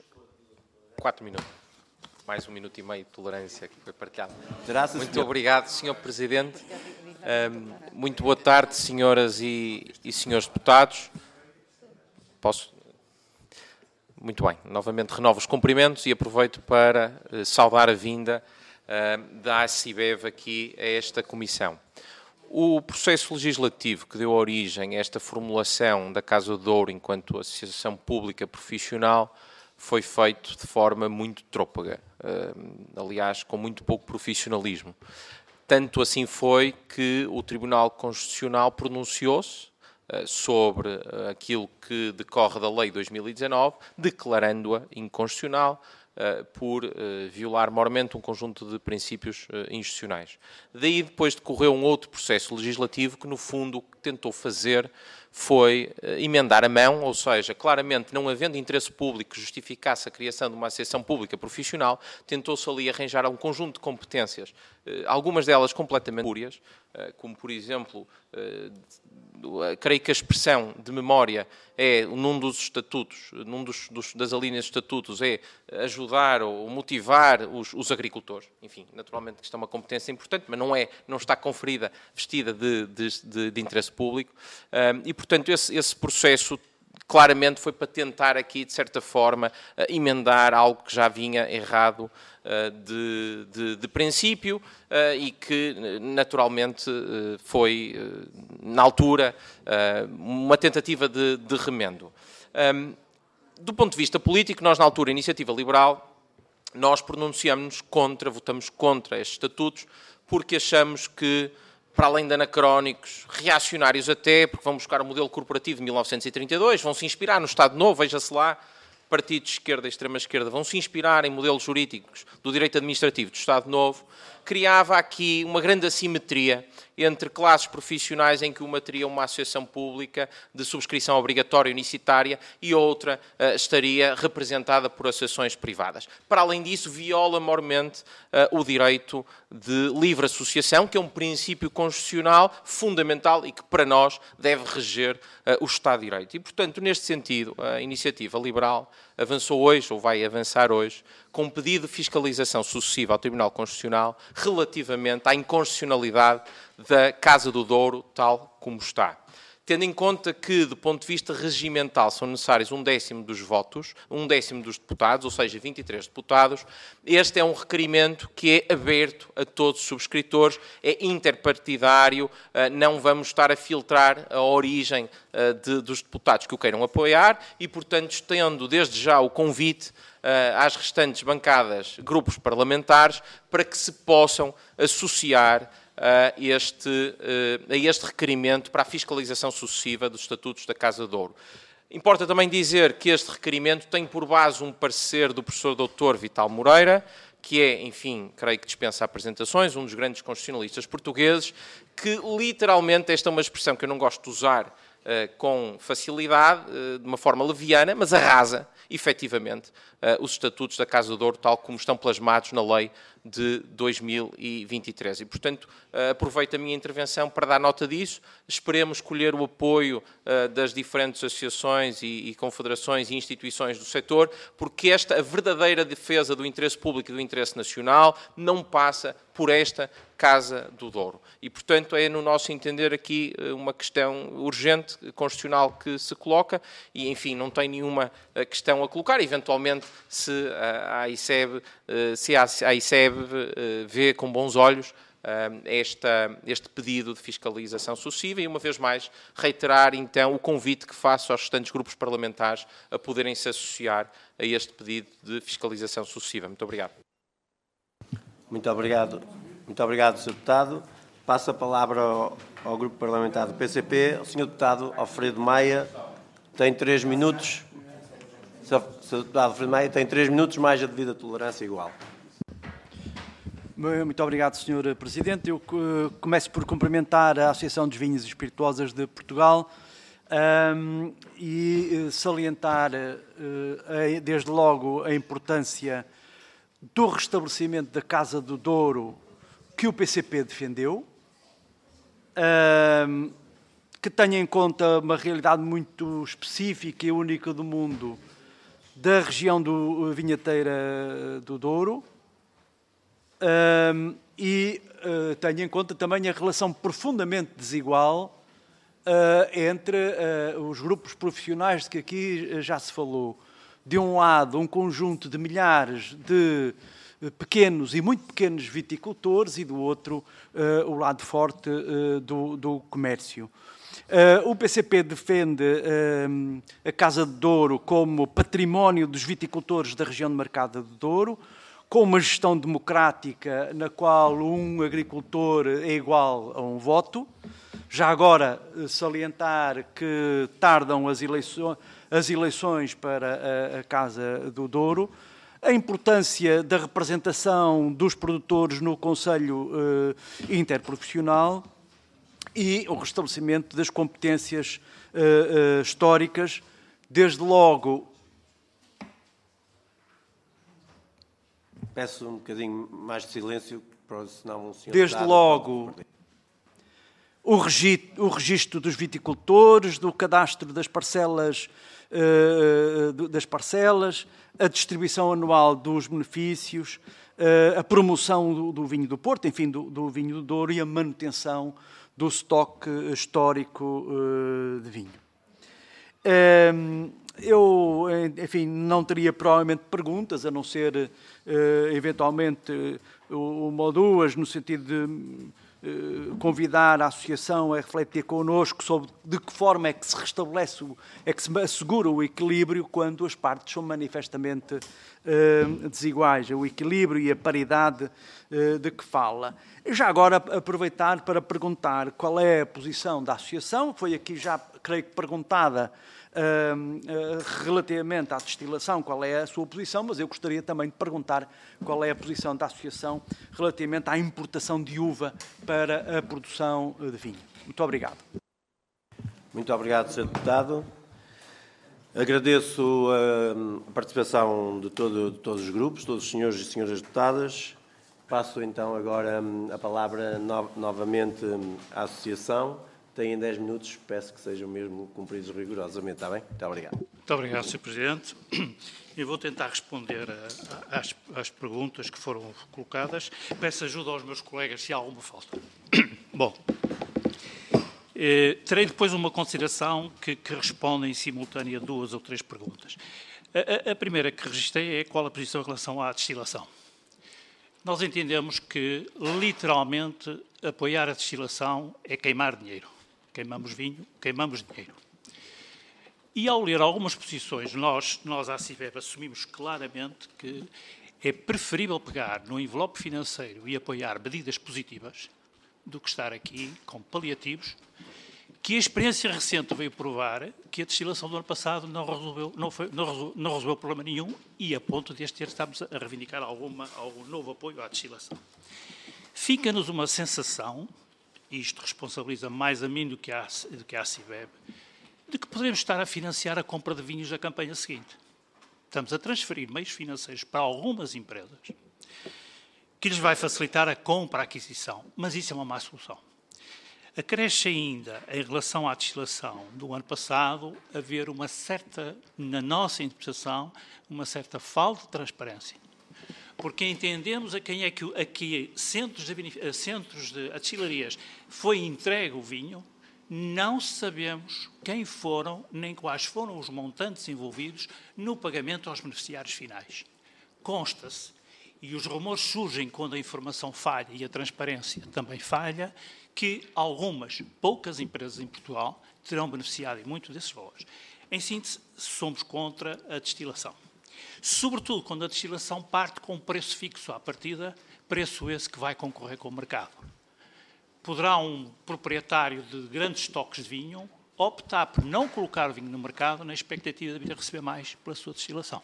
4 minutos. Mais 1 minuto e meio de tolerância que foi partilhado. Muito obrigado, Sr. Presidente. Muito boa tarde, senhoras e senhores deputados. Posso? Muito bem. Novamente renovo os cumprimentos e aproveito para saudar a vinda da ACIBEV aqui a esta comissão. O processo legislativo que deu origem a esta formulação da Casa do Douro enquanto associação pública profissional foi feito de forma muito trôpega, aliás, com muito pouco profissionalismo. Tanto assim foi que o Tribunal Constitucional pronunciou-se sobre aquilo que decorre da Lei 2019, declarando-a inconstitucional, por violar mormente um conjunto de princípios institucionais. Daí depois decorreu um outro processo legislativo que, no fundo, o que tentou fazer foi emendar a mão, ou seja, claramente não havendo interesse público que justificasse a criação de uma associação pública profissional, tentou-se ali arranjar um conjunto de competências, algumas delas completamente espúrias, como, por exemplo, creio que a expressão de memória é, num dos estatutos, das alíneas de estatutos, é ajudar ou motivar os agricultores. Enfim, naturalmente que isto é uma competência importante, mas não está conferida, vestida de interesse público. E, portanto, esse processo claramente foi para tentar aqui, de certa forma, emendar algo que já vinha errado de princípio e que, naturalmente, foi, na altura, uma tentativa de remendo. Do ponto de vista político, nós, na altura, Iniciativa Liberal, nós pronunciamos-nos votamos contra estes estatutos, porque achamos que, para além de anacrónicos, reacionários até, porque vão buscar o modelo corporativo de 1932, vão se inspirar no Estado Novo, veja-se lá, partidos de esquerda e extrema-esquerda vão se inspirar em modelos jurídicos do direito administrativo do Estado Novo, criava aqui uma grande assimetria entre classes profissionais em que uma teria uma associação pública de subscrição obrigatória unicitária e outra estaria representada por associações privadas. Para além disso, viola mormente o direito de livre associação, que é um princípio constitucional fundamental e que, para nós, deve reger o Estado de Direito. E, portanto, neste sentido, a Iniciativa Liberal avançou hoje, ou vai avançar hoje, com um pedido de fiscalização sucessiva ao Tribunal Constitucional relativamente à inconstitucionalidade da Casa do Douro, tal como está. tendo em conta que, do ponto de vista regimental, são necessários 1/10 dos votos, 1/10 dos deputados, ou seja, 23 deputados, este é um requerimento que é aberto a todos os subscritores, é interpartidário, não vamos estar a filtrar a origem dos deputados que o queiram apoiar e, portanto, estendo desde já o convite às restantes bancadas, grupos parlamentares, para que se possam associar a este requerimento para a fiscalização sucessiva dos estatutos da Casa de Ouro. Importa também dizer que este requerimento tem por base um parecer do professor Dr. Vital Moreira, que é, enfim, creio que dispensa apresentações, um dos grandes constitucionalistas portugueses, que literalmente, esta é uma expressão que eu não gosto de usar com facilidade, de uma forma leviana, mas arrasa, efetivamente, os estatutos da Casa de Ouro, tal como estão plasmados na lei de 2023. E, portanto, aproveito a minha intervenção para dar nota disso. Esperemos colher o apoio das diferentes associações e confederações e instituições do setor, porque a verdadeira defesa do interesse público e do interesse nacional não passa por esta Casa do Douro. E, portanto, é, no nosso entender, aqui uma questão urgente, constitucional, que se coloca e, enfim, não tem nenhuma questão a colocar. Eventualmente, se a AICEB vê com bons olhos este pedido de fiscalização sucessiva e, uma vez mais, reiterar, então, o convite que faço aos restantes grupos parlamentares a poderem se associar a este pedido de fiscalização sucessiva. Muito obrigado. Muito obrigado. Muito obrigado, Sr. Deputado. Passo a palavra ao Grupo Parlamentar do PCP. O Sr. Deputado Alfredo Maia tem 3 minutos. Sr. Deputado Alfredo Maia tem 3 minutos, mais a devida tolerância igual. Muito obrigado, Sr. Presidente. Eu começo por cumprimentar a Associação dos Vinhos e Espirituosas de Portugal e salientar, desde logo, a importância do restabelecimento da Casa do Douro que o PCP defendeu, que tenha em conta uma realidade muito específica e única do mundo da região do vinheteira do Douro, e tenha em conta também a relação profundamente desigual entre os grupos profissionais de que aqui já se falou. De um lado, um conjunto de milhares de pequenos e muito pequenos viticultores e, do outro, o lado forte do comércio. O PCP defende a Casa de Douro como património dos viticultores da região de Marcada do Douro, com uma gestão democrática na qual um agricultor é igual a um voto. Já agora, salientar que tardam as eleições para a Casa do Douro, a importância da representação dos produtores no Conselho Interprofissional e o restabelecimento das competências históricas, desde logo. Peço um bocadinho mais de silêncio, senão o senhor... Desde logo, o registro dos viticultores, do cadastro das parcelas, a distribuição anual dos benefícios, a promoção do vinho do Porto, enfim, do vinho do Douro e a manutenção do estoque histórico de vinho. Eu, enfim, não teria provavelmente perguntas, a não ser, eventualmente, uma ou duas, no sentido de convidar a Associação a refletir connosco sobre de que forma é que se restabelece, é que se assegura o equilíbrio quando as partes são manifestamente desiguais, o equilíbrio e a paridade de que fala. Já agora aproveitar para perguntar qual é a posição da Associação, foi aqui já, creio que perguntada, relativamente à destilação, qual é a sua posição, mas eu gostaria também de perguntar qual é a posição da Associação relativamente à importação de uva para a produção de vinho. Muito obrigado. Muito obrigado, Sr. Deputado. Agradeço a participação de todos os grupos, todos os senhores e senhoras deputadas. Passo então agora a palavra novamente à Associação. Têm 10 minutos, peço que sejam mesmo cumpridos rigorosamente, está bem? Muito obrigado. Muito obrigado, Sr. Presidente. Eu vou tentar responder às perguntas que foram colocadas. Peço ajuda aos meus colegas se há alguma falta. Bom, Terei depois uma consideração que responde em simultâneo a 2 ou 3 perguntas. A primeira que registrei é qual a posição em relação à destilação. Nós entendemos que, literalmente, apoiar a destilação é queimar dinheiro. Queimamos vinho, queimamos dinheiro. E ao ler algumas posições, nós à CIBEB assumimos claramente que é preferível pegar no envelope financeiro e apoiar medidas positivas do que estar aqui com paliativos, que a experiência recente veio provar que a destilação do ano passado não resolveu problema nenhum e, a ponto deste ano, estamos a reivindicar algum novo apoio à destilação. Fica-nos uma sensação, e isto responsabiliza mais a mim do que à CIBEB, de que podemos estar a financiar a compra de vinhos da campanha seguinte. Estamos a transferir meios financeiros para algumas empresas que lhes vai facilitar a compra, a aquisição, mas isso é uma má solução. Acresce ainda, em relação à destilação do ano passado, haver uma certa, na nossa interpretação, uma certa falta de transparência. Porque entendemos a quem é que aqui centros de destilarias foi entregue o vinho, não sabemos quem foram, nem quais foram os montantes envolvidos no pagamento aos beneficiários finais. Consta-se, e os rumores surgem quando a informação falha e a transparência também falha, que algumas, poucas empresas em Portugal terão beneficiado em muito desses valores. Em síntese, somos contra a destilação. Sobretudo quando a destilação parte com um preço fixo à partida, preço esse que vai concorrer com o mercado. Poderá um proprietário de grandes estoques de vinho optar por não colocar o vinho no mercado na expectativa de vir a receber mais pela sua destilação.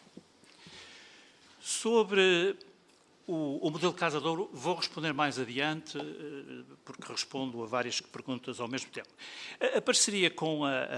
Sobre o modelo Casa de Ouro, vou responder mais adiante, porque respondo a várias perguntas ao mesmo tempo. A parceria com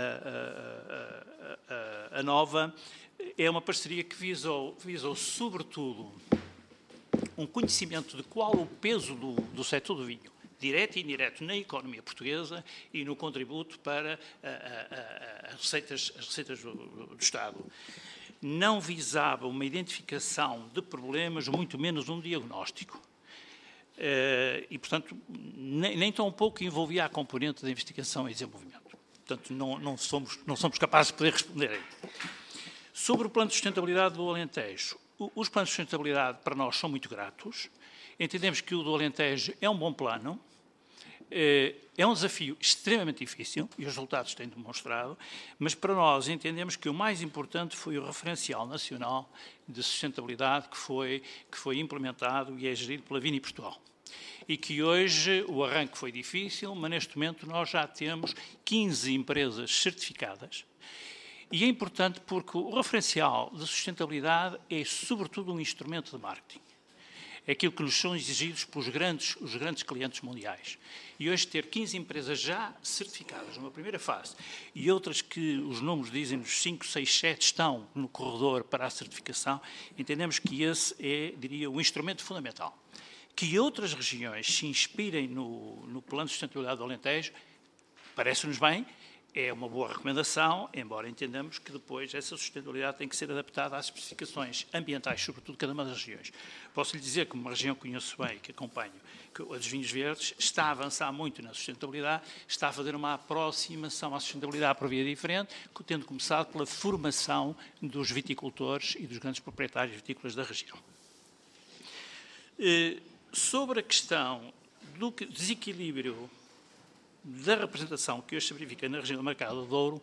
a Nova é uma parceria que visou sobretudo, um conhecimento de qual o peso do setor do vinho, direto e indireto, na economia portuguesa e no contributo para as receitas do Estado. Não visava uma identificação de problemas, muito menos um diagnóstico. E, portanto, nem tão pouco envolvia a componente da investigação e desenvolvimento. Portanto, não somos capazes de poder responder a ele. Sobre o plano de sustentabilidade do Alentejo, os planos de sustentabilidade para nós são muito gratos. Entendemos que o do Alentejo é um bom plano. É um desafio extremamente difícil, e os resultados têm demonstrado, mas para nós entendemos que o mais importante foi o referencial nacional de sustentabilidade que foi implementado e é gerido pela Vini Portugal. E que hoje o arranque foi difícil, mas neste momento nós já temos 15 empresas certificadas. E é importante porque o referencial de sustentabilidade é sobretudo um instrumento de marketing. É aquilo que nos são exigidos pelos os grandes clientes mundiais. E hoje ter 15 empresas já certificadas numa primeira fase e outras que os números dizem-nos 5, 6, 7 estão no corredor para a certificação, entendemos que esse é, diria, um instrumento fundamental. Que outras regiões se inspirem no plano de sustentabilidade do Alentejo, parece-nos bem, é uma boa recomendação, embora entendamos que depois essa sustentabilidade tem que ser adaptada às especificações ambientais, sobretudo de cada uma das regiões. Posso lhe dizer que uma região que conheço bem, que acompanho, que a dos vinhos verdes, está a avançar muito na sustentabilidade, está a fazer uma aproximação à sustentabilidade por via diferente, tendo começado pela formação dos viticultores e dos grandes proprietários vitícolas da região. Sobre a questão do desequilíbrio da representação que hoje se verifica na região do Mercado do Douro,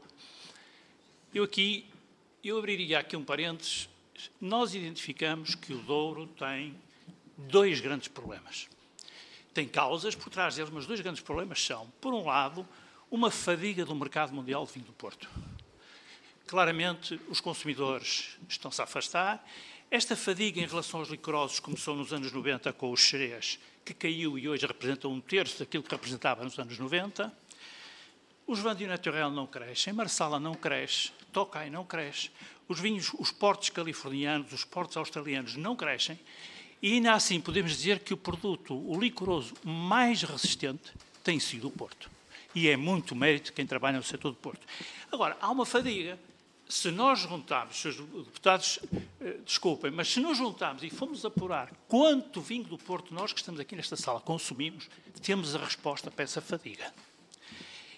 eu abriria aqui um parênteses. Nós identificamos que o Douro tem 2 grandes problemas. Tem causas por trás deles, mas 2 grandes problemas são, por um lado, uma fadiga do mercado mundial de vinho do Porto. Claramente, os consumidores estão-se a afastar. Esta fadiga em relação aos licorosos começou nos anos 90 com os xerés, que caiu e hoje representa 1/3 daquilo que representava nos anos 90. Os Vendio Naturel não crescem, Marsala não cresce, Tokai não cresce, os vinhos, os portos californianos, os portos australianos não crescem, e ainda assim podemos dizer que o produto, o licoroso mais resistente, tem sido o Porto. E é muito mérito de quem trabalha no setor do Porto. Agora, há uma fadiga. Se nós juntarmos, se os deputados, desculpem, mas se nós juntarmos e formos apurar quanto vinho do Porto nós que estamos aqui nesta sala consumimos, temos a resposta para essa fadiga.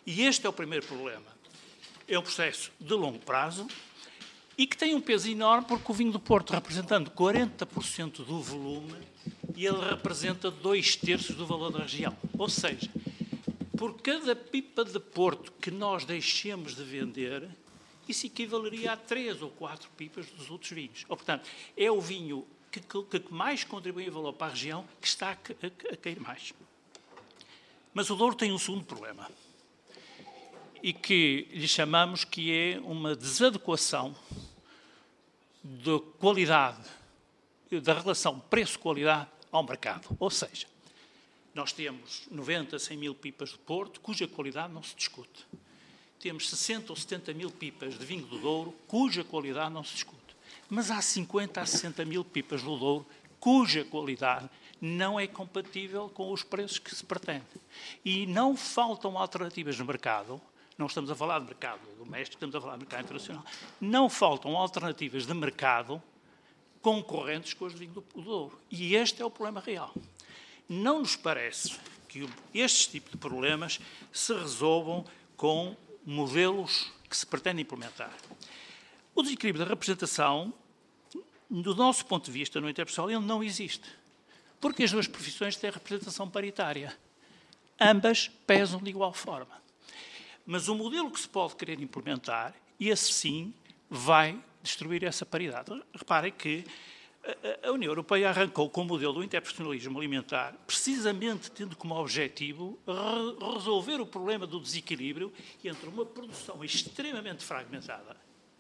E este é o primeiro problema. É um processo de longo prazo e que tem um peso enorme porque o vinho do Porto, representando 40% do volume, ele representa 2/3 do valor da região. Ou seja, por cada pipa de Porto que nós deixemos de vender, isso equivaleria a 3 ou 4 pipas dos outros vinhos. Ou, portanto, é o vinho que mais contribui em valor para a região que está a cair mais. Mas o Douro tem um segundo problema, e que lhe chamamos que é uma desadequação da qualidade, da relação preço-qualidade ao mercado. Ou seja, nós temos 90, 100 mil pipas de Porto, cuja qualidade não se discute. Temos 60 ou 70 mil pipas de vinho do Douro, cuja qualidade não se discute. Mas há 50 a 60 mil pipas do Douro, cuja qualidade não é compatível com os preços que se pretende. E não faltam alternativas no mercado, não estamos a falar de mercado doméstico, estamos a falar de mercado internacional, não faltam alternativas de mercado concorrentes com as de vinho do Douro. E este é o problema real. Não nos parece que estes tipos de problemas se resolvam com modelos que se pretendem implementar. O desequilíbrio da representação, do nosso ponto de vista, no interpessoal, ele não existe. Porque as duas profissões têm representação paritária. Ambas pesam de igual forma. Mas o modelo que se pode querer implementar, esse sim, vai destruir essa paridade. Reparem que a União Europeia arrancou com o modelo do interprofissionalismo alimentar, precisamente tendo como objetivo resolver o problema do desequilíbrio entre uma produção extremamente fragmentada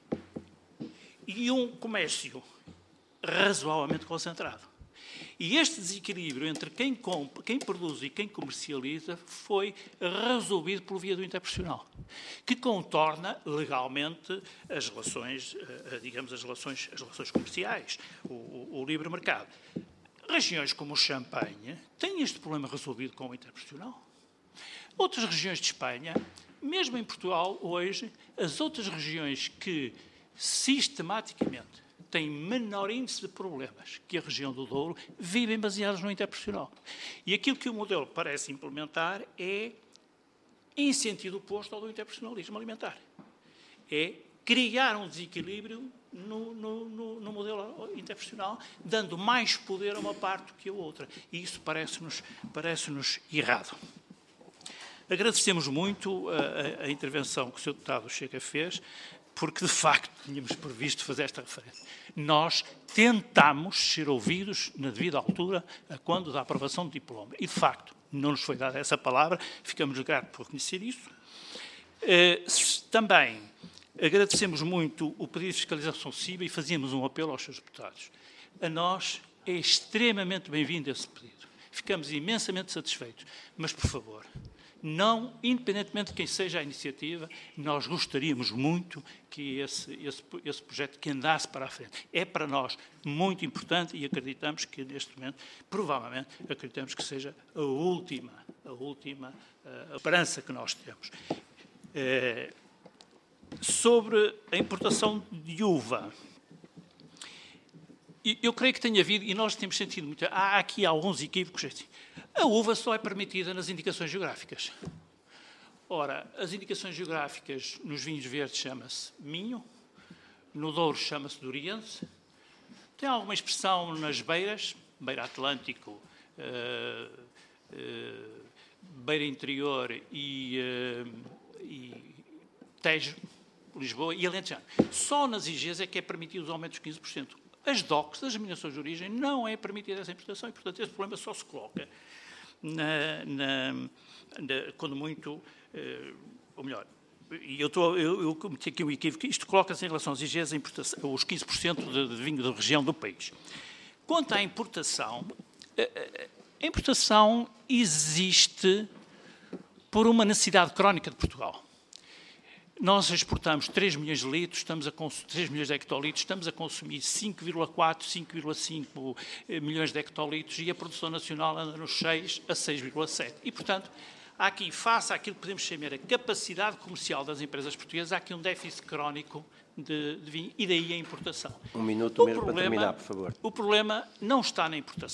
e um comércio razoavelmente concentrado. E este desequilíbrio entre quem compra, quem produz e quem comercializa foi resolvido por via do interprofissional, que contorna legalmente as relações, digamos, as relações comerciais, o livre mercado. Regiões como o Champagne têm este problema resolvido com o interprofissional. Outras regiões de Espanha, mesmo em Portugal, hoje, as outras regiões que sistematicamente têm menor índice de problemas que a região do Douro, vivem baseadas no interprofissional. E aquilo que o modelo parece implementar é em sentido oposto ao do interprofissionalismo alimentar. É criar um desequilíbrio no modelo interprofissional, dando mais poder a uma parte do que a outra. E isso parece-nos errado. Agradecemos muito a intervenção que o Sr. Deputado Chega fez, porque, de facto, tínhamos previsto fazer esta referência. Nós tentámos ser ouvidos na devida altura a quando da aprovação do diploma. E, de facto, não nos foi dada essa palavra, ficamos gratos por reconhecer isso. Também agradecemos muito o pedido de fiscalização CIBA e fazíamos um apelo aos seus deputados. A nós é extremamente bem-vindo esse pedido. Ficamos imensamente satisfeitos. Mas, por favor, não, independentemente de quem seja a iniciativa, nós gostaríamos muito que esse projeto que andasse para a frente. É para nós muito importante e acreditamos que neste momento, provavelmente, acreditamos que seja a última esperança que nós temos. Sobre a importação de uva, eu creio que tenha havido, e nós temos sentido muito, há aqui alguns equívocos. A uva só é permitida nas indicações geográficas. Ora, as indicações geográficas nos vinhos verdes chama-se Minho, no Douro chama-se Duriense, tem alguma expressão nas beiras, Beira Atlântico, Beira Interior e Tejo, Lisboa e Alentejano. Só nas IGs é que é permitido os aumentos de 15%. As DOCs, as denominações de origem, não é permitida essa importação e, portanto, esse problema só se coloca quando muito, ou melhor, e eu cometi aqui um equívoco, isto coloca-se em relação às IGs os 15% de vinho da região do país. Quanto à importação, a importação existe por uma necessidade crónica de Portugal. Nós exportamos 3 milhões de litros, 3 milhões de hectolitros, estamos a consumir 5,4, 5,5 milhões de hectolitros e a produção nacional anda nos 6 a 6,7. E, portanto, há aqui, face àquilo que podemos chamar a capacidade comercial das empresas portuguesas, há aqui um déficit crónico de vinho e daí a importação. Um minuto mesmo para terminar, por favor. O problema não está na importação.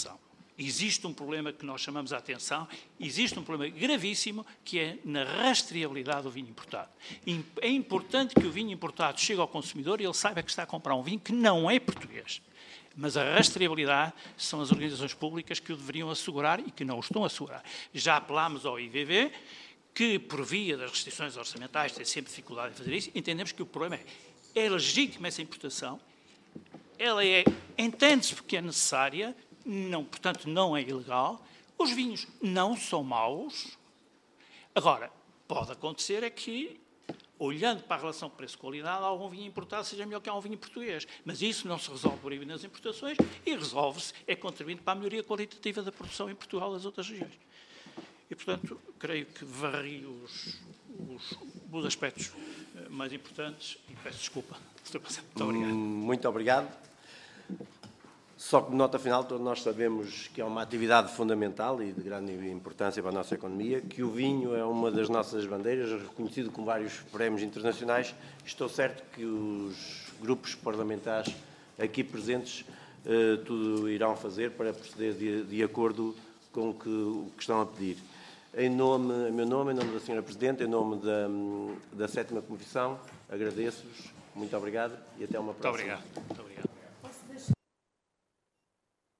existe um problema que nós chamamos a atenção, existe um problema gravíssimo que é na rastreabilidade do vinho importado. É importante que o vinho importado chegue ao consumidor e ele saiba que está a comprar um vinho que não é português. Mas a rastreabilidade são as organizações públicas que o deveriam assegurar e que não o estão a assegurar. Já apelámos ao IVV, que, por via das restrições orçamentais, tem sempre dificuldade em fazer isso. Entendemos que o problema é legítima essa importação, ela entende-se porque é necessária, não, portanto, não é ilegal. Os vinhos não são maus. Agora, pode acontecer é que, olhando para a relação preço-qualidade, algum vinho importado seja melhor que algum vinho português. Mas isso não se resolve por aí nas importações e resolve-se contribuindo para a melhoria qualitativa da produção em Portugal e das outras regiões. E, portanto, creio que varri os aspectos mais importantes e peço desculpa. Muito obrigado. Muito obrigado. Só que, nota final, todos nós sabemos que é uma atividade fundamental e de grande importância para a nossa economia, que o vinho é uma das nossas bandeiras, reconhecido com vários prémios internacionais. Estou certo que os grupos parlamentares aqui presentes tudo irão fazer para proceder de acordo com o que estão a pedir. Em meu nome, em nome da Sra. Presidente, em nome da 7ª Comissão, agradeço-vos. Muito obrigado e até uma próxima. Muito obrigado. Muito obrigado.